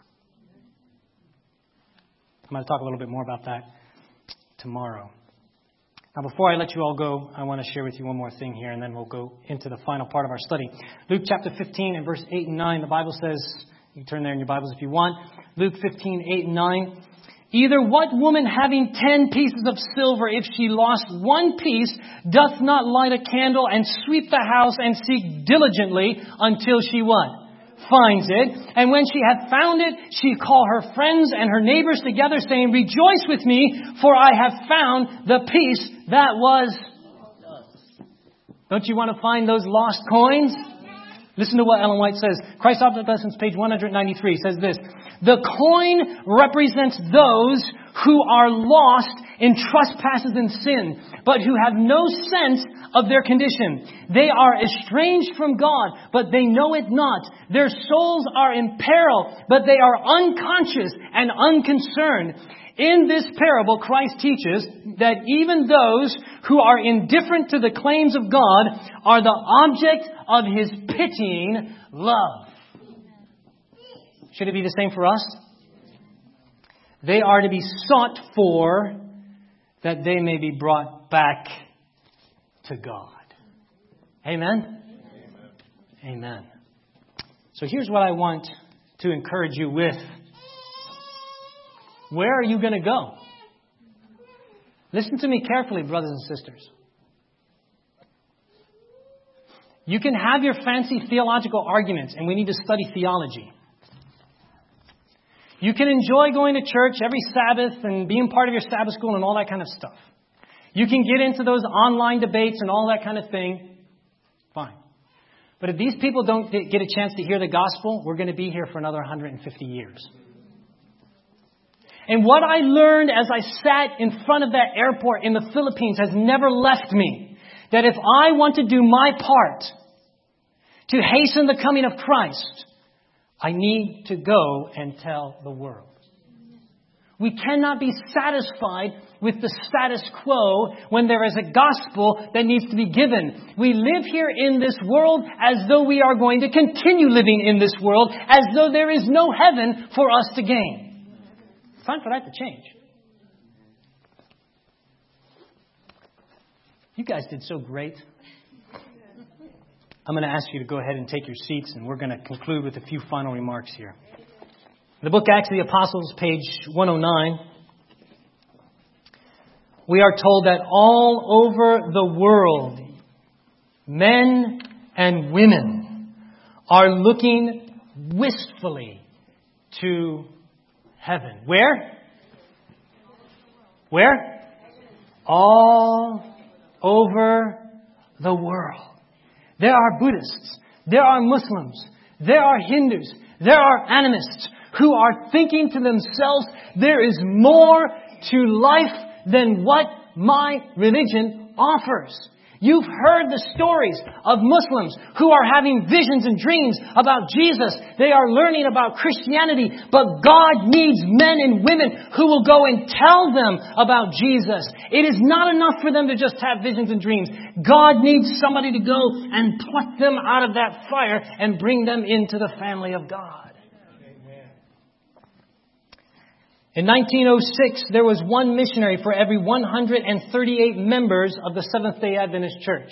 [SPEAKER 1] I'm going to talk a little bit more about that tomorrow. Now, before I let you all go, I want to share with you one more thing here, and then we'll go into the final part of our study. Luke chapter fifteen and verse eight and nine, the Bible says, you can turn there in your Bibles if you want. Luke fifteen, eight and nine. "Either what woman having ten pieces of silver, if she lost one piece, doth not light a candle and sweep the house and seek diligently until she what? Finds it. And when she hath found it, she call her friends and her neighbors together, saying, Rejoice with me, for I have found the piece that was lost." Don't you want to find those lost coins? Listen to what Ellen White says. Christ's Object Lessons, page one ninety-three, says this: "The coin represents those who are lost in trespasses and sin, but who have no sense of their condition. They are estranged from God, but they know it not. Their souls are in peril, but they are unconscious and unconcerned." In this parable, Christ teaches that even those who are indifferent to the claims of God are the object of His pitying love. Should it be the same for us? They are to be sought for, that they may be brought back to God. Amen? Amen. Amen. So here's what I want to encourage you with. Where are you going to go? Listen to me carefully, brothers and sisters. You can have your fancy theological arguments, and we need to study theology. You can enjoy going to church every Sabbath and being part of your Sabbath school and all that kind of stuff. You can get into those online debates and all that kind of thing. Fine. But if these people don't get a chance to hear the gospel, we're going to be here for another one hundred fifty years. And what I learned as I sat in front of that airport in the Philippines has never left me. that if I want to do my part to hasten the coming of Christ, I need to go and tell the world. We cannot be satisfied with the status quo when there is a gospel that needs to be given. We live here in this world as though we are going to continue living in this world, as though there is no heaven for us to gain. It's time for that to change. You guys did so great. I'm going to ask you to go ahead and take your seats, and we're going to conclude with a few final remarks here. The book Acts of the Apostles, page one oh nine, we are told that all over the world, men and women are looking wistfully to heaven. Where? Where? All over the world. There are Buddhists. There are Muslims. There are Hindus. There are animists who are thinking to themselves, there is more to life than what my religion offers. You've heard the stories of Muslims who are having visions and dreams about Jesus. They are learning about Christianity, but God needs men and women who will go and tell them about Jesus. It is not enough for them to just have visions and dreams. God needs somebody to go and pluck them out of that fire and bring them into the family of God. In nineteen oh six, there was one missionary for every one hundred thirty-eight members of the Seventh-day Adventist Church.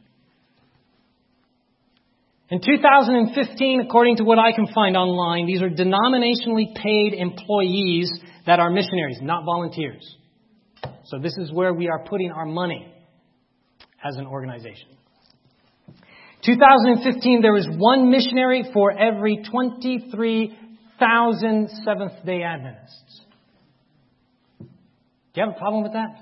[SPEAKER 1] In two thousand fifteen, according to what I can find online, these are denominationally paid employees that are missionaries, not volunteers. So this is where we are putting our money as an organization. two thousand fifteen, there was one missionary for every twenty-three thousand Seventh-day Adventists. Do you have a problem with that?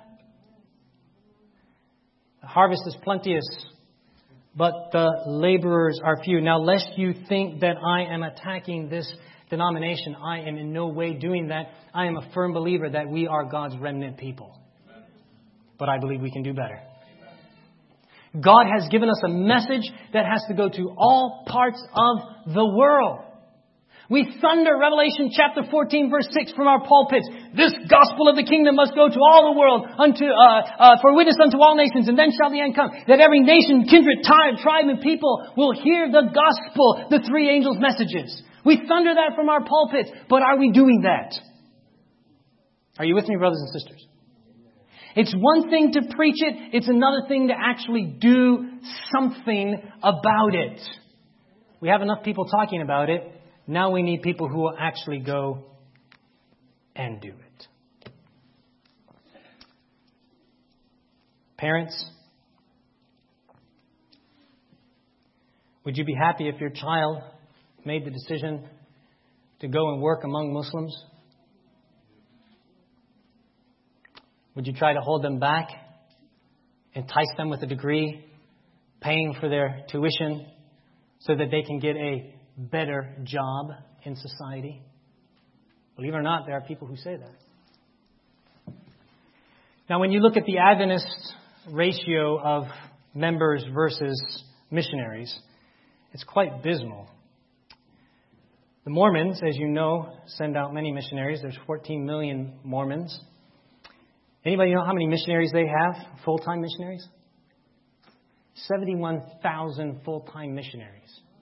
[SPEAKER 1] The harvest is plenteous, but the laborers are few. Now, lest you think that I am attacking this denomination, I am in no way doing that. I am a firm believer that we are God's remnant people. But I believe we can do better. God has given us a message that has to go to all parts of the world. We thunder Revelation chapter fourteen, verse six from our pulpits. This gospel of the kingdom must go to all the world, unto uh, uh, for witness unto all nations, and then shall the end come. That every nation, kindred, tribe, tribe, and people will hear the gospel, the three angels' messages. We thunder that from our pulpits, but are we doing that? Are you with me, brothers and sisters? It's one thing to preach it. It's another thing to actually do something about it. We have enough people talking about it. Now we need people who will actually go and do it. Parents, would you be happy if your child made the decision to go and work among Muslims? Would you try to hold them back, entice them with a degree, paying for their tuition so that they can get a better job in society? Believe it or not, there are people who say that. Now, when you look at the Adventist ratio of members versus missionaries, it's quite abysmal. The Mormons, as you know, send out many missionaries. There's fourteen million Mormons. Anybody know how many missionaries they have, full-time missionaries? seventy-one thousand full-time missionaries.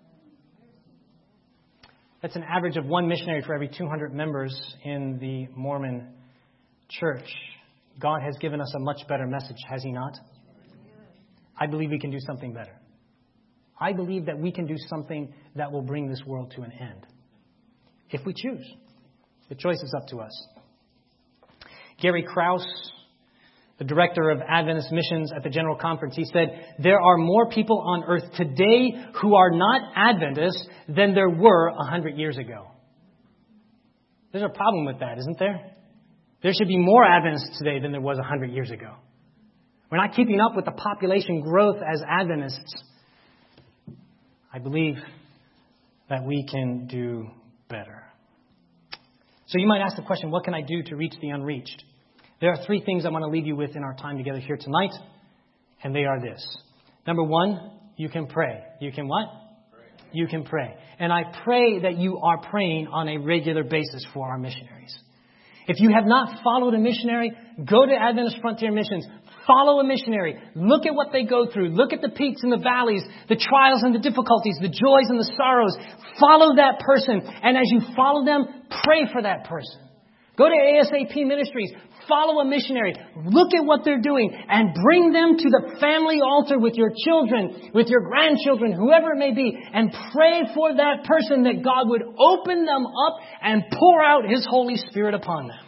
[SPEAKER 1] That's an average of one missionary for every two hundred members in the Mormon church. God has given us a much better message, has He not? I believe we can do something better. I believe that we can do something that will bring this world to an end. If we choose. The choice is up to us. Gary Krause, the director of Adventist missions at the General Conference, he said, there are more people on earth today who are not Adventists than there were a hundred years ago. There's a problem with that, isn't there? There should be more Adventists today than there was a hundred years ago. We're not keeping up with the population growth as Adventists. I believe that we can do better. So you might ask the question, what can I do to reach the unreached? There are three things I want to leave you with in our time together here tonight. And they are this. Number one, you can pray. You can what? Pray. You can pray. And I pray that you are praying on a regular basis for our missionaries. If you have not followed a missionary, go to Adventist Frontier Missions. Follow a missionary. Look at what they go through. Look at the peaks and the valleys, the trials and the difficulties, the joys and the sorrows. Follow that person. And as you follow them, pray for that person. Go to A S A P Ministries. Follow a missionary. Look at what they're doing and bring them to the family altar with your children, with your grandchildren, whoever it may be, and pray for that person that God would open them up and pour out His Holy Spirit upon them.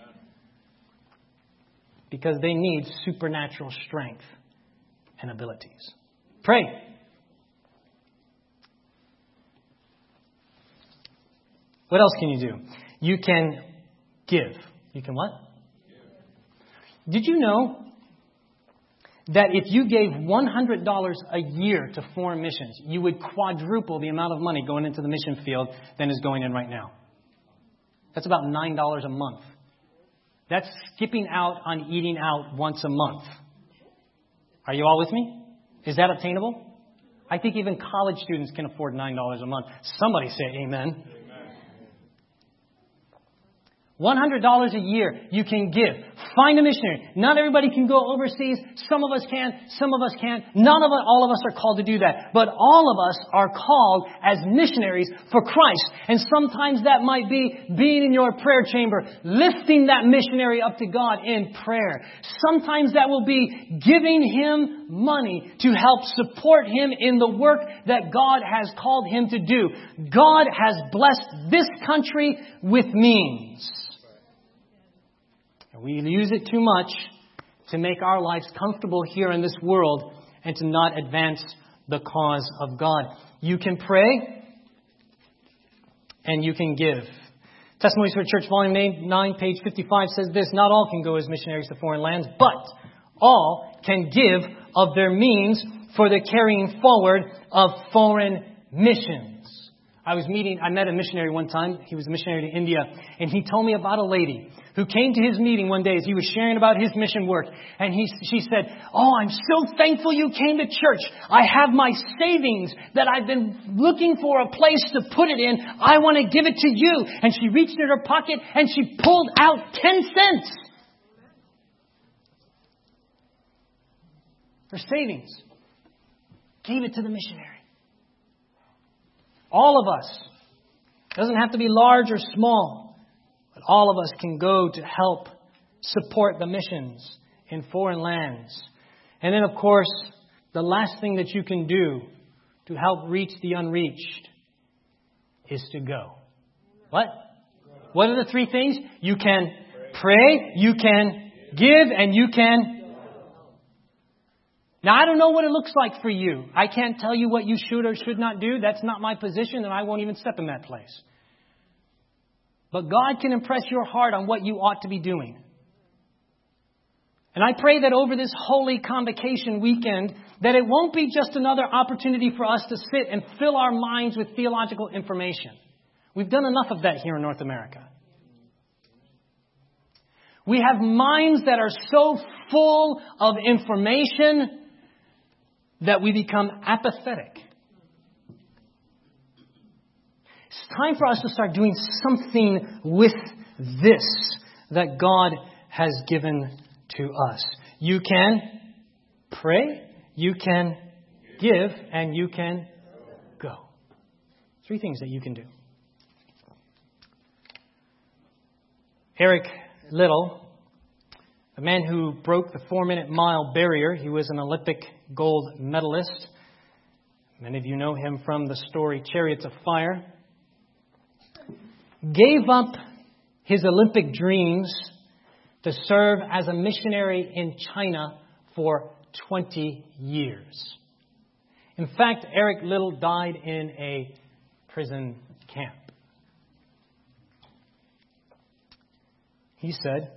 [SPEAKER 1] Because they need supernatural strength and abilities. Pray. What else can you do? You can give. You can what? Did you know that if you gave one hundred dollars a year to foreign missions, you would quadruple the amount of money going into the mission field than is going in right now? That's about nine dollars a month. That's skipping out on eating out once a month. Are you all with me? Is that obtainable? I think even college students can afford nine dollars a month. Somebody say amen. one hundred dollars a year you can give. Find a missionary. Not everybody can go overseas. Some of us can. Some of us can't. None of us, all of us are called to do that. But all of us are called as missionaries for Christ. And sometimes that might be being in your prayer chamber, lifting that missionary up to God in prayer. Sometimes that will be giving him money to help support him in the work that God has called him to do. God has blessed this country with means. We use it too much to make our lives comfortable here in this world and to not advance the cause of God. You can pray and you can give. Testimonies for the Church, Volume nine, page fifty-five says this: not all can go as missionaries to foreign lands, but all can give of their means for the carrying forward of foreign missions. I was meeting, I met a missionary one time. He was a missionary to India, and he told me about a lady who came to his meeting one day as he was sharing about his mission work. And he, she said, "Oh, I'm so thankful you came to church. I have my savings that I've been looking for a place to put it in. I want to give it to you." And she reached in her pocket and she pulled out ten cents. Her savings. Gave it to the missionary. All of us. It doesn't have to be large or small. But all of us can go to help support the missions in foreign lands. And then, of course, the last thing that you can do to help reach the unreached is to go. What? What are the three things? You can pray, you can give, and you can... Now, I don't know what it looks like for you. I can't tell you what you should or should not do. That's not my position, and I won't even step in that place. But God can impress your heart on what you ought to be doing. And I pray that over this holy convocation weekend, that it won't be just another opportunity for us to sit and fill our minds with theological information. We've done enough of that here in North America. We have minds that are so full of information that we become apathetic. It's time for us to start doing something with this that God has given to us. You can pray, you can give, and you can go. Three things that you can do. Eric Liddell, a man who broke the four-minute mile barrier. He was an Olympic gold medalist. Many of you know him from the story Chariots of Fire. Gave up his Olympic dreams to serve as a missionary in China for twenty years. In fact, Eric Liddell died in a prison camp. He said,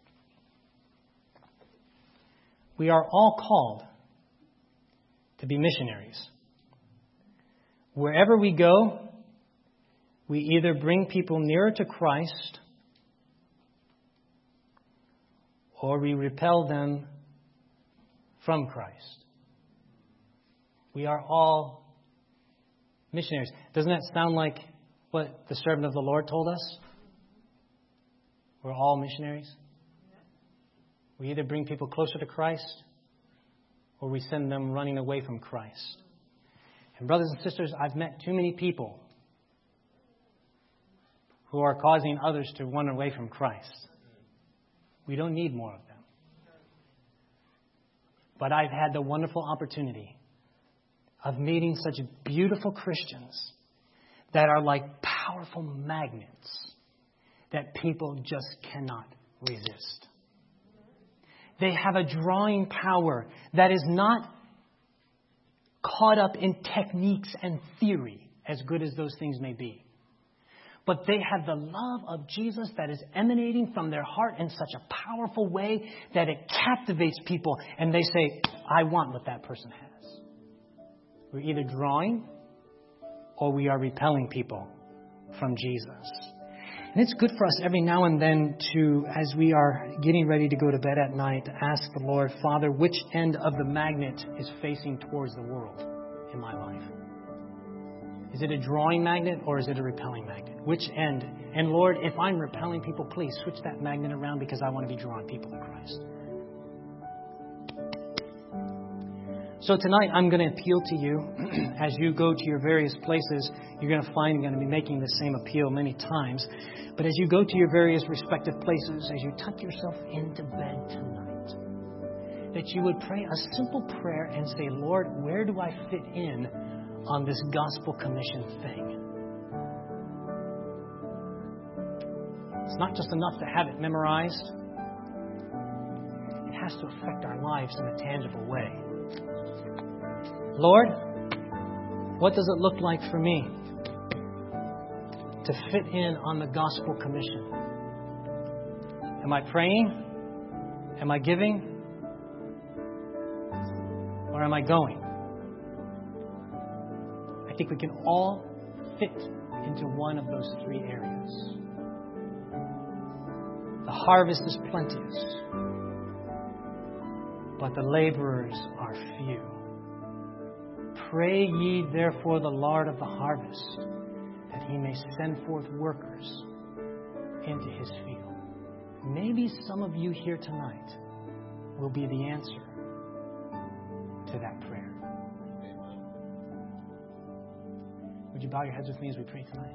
[SPEAKER 1] "We are all called to be missionaries. Wherever we go, we either bring people nearer to Christ or we repel them from Christ. We are all missionaries. Doesn't that sound like what the servant of the Lord told us? We're all missionaries. We either bring people closer to Christ or we send them running away from Christ. And brothers and sisters, I've met too many people who are causing others to run away from Christ. We don't need more of them. But I've had the wonderful opportunity of meeting such beautiful Christians that are like powerful magnets that people just cannot resist. They have a drawing power that is not caught up in techniques and theory, as good as those things may be. But they have the love of Jesus that is emanating from their heart in such a powerful way that it captivates people. And they say, I want what that person has. We're either drawing or we are repelling people from Jesus. And it's good for us every now and then to, as we are getting ready to go to bed at night, to ask the Lord, Father, which end of the magnet is facing towards the world in my life? Is it a drawing magnet or is it a repelling magnet? Which end? And Lord, if I'm repelling people, please switch that magnet around because I want to be drawing people to Christ. So tonight I'm going to appeal to you. As you go to your various places, you're going to find I'm going to be making the same appeal many times. But as you go to your various respective places, as you tuck yourself into bed tonight, that you would pray a simple prayer and say, Lord, where do I fit in on this gospel commission thing? It's not just enough to have it memorized. It has to affect our lives in a tangible way. Lord, what does it look like for me to fit in on the gospel commission? Am I praying? Am I giving? Or am I going? I think we can all fit into one of those three areas. The harvest is plenteous, but the laborers are few. Pray ye therefore the Lord of the harvest, that he may send forth workers into his field. Maybe some of you here tonight will be the answer to that prayer. Would you bow your heads with me as we pray tonight?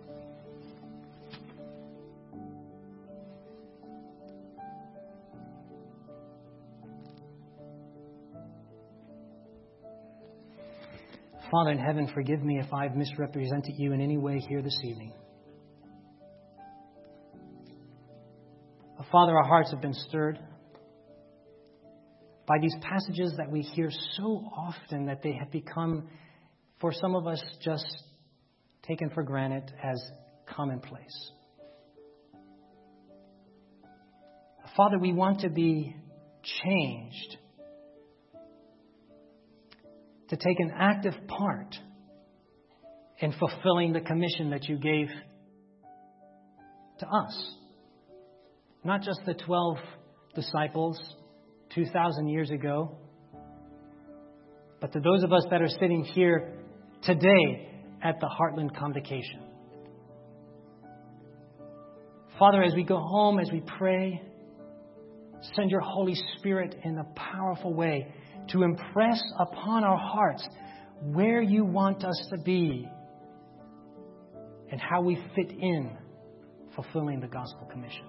[SPEAKER 1] Father in heaven, forgive me if I've misrepresented you in any way here this evening. Father, our hearts have been stirred by these passages that we hear so often that they have become, for some of us, just taken for granted as commonplace. Father, we want to be changed, to take an active part in fulfilling the commission that you gave to us. Not just the twelve disciples two thousand years ago, but to those of us that are sitting here today at the Heartland Convocation. Father, as we go home, as we pray, send your Holy Spirit in a powerful way to impress upon our hearts where you want us to be and how we fit in fulfilling the gospel commission.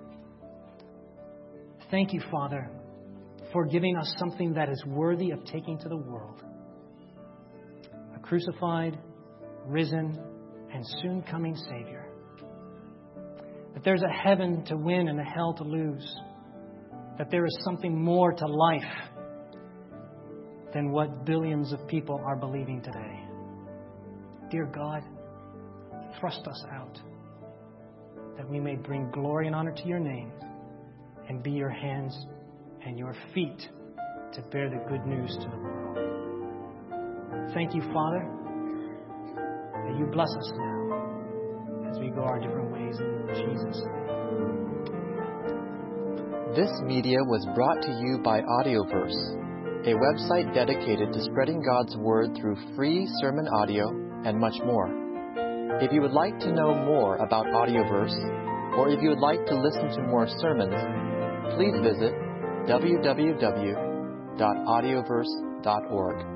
[SPEAKER 1] Thank you, Father, for giving us something that is worthy of taking to the world. A crucified, risen, and soon coming Savior. That there's a heaven to win and a hell to lose. That there is something more to life than what billions of people are believing today. Dear God, thrust us out that we may bring glory and honor to your name and be your hands and your feet to bear the good news to the world. Thank you, Father, that you bless us now as we go our different ways in Jesus' name.
[SPEAKER 2] This media was brought to you by Audioverse, a website dedicated to spreading God's Word through free sermon audio and much more. If you would like to know more about Audioverse, or if you would like to listen to more sermons, please visit w w w dot audioverse dot org.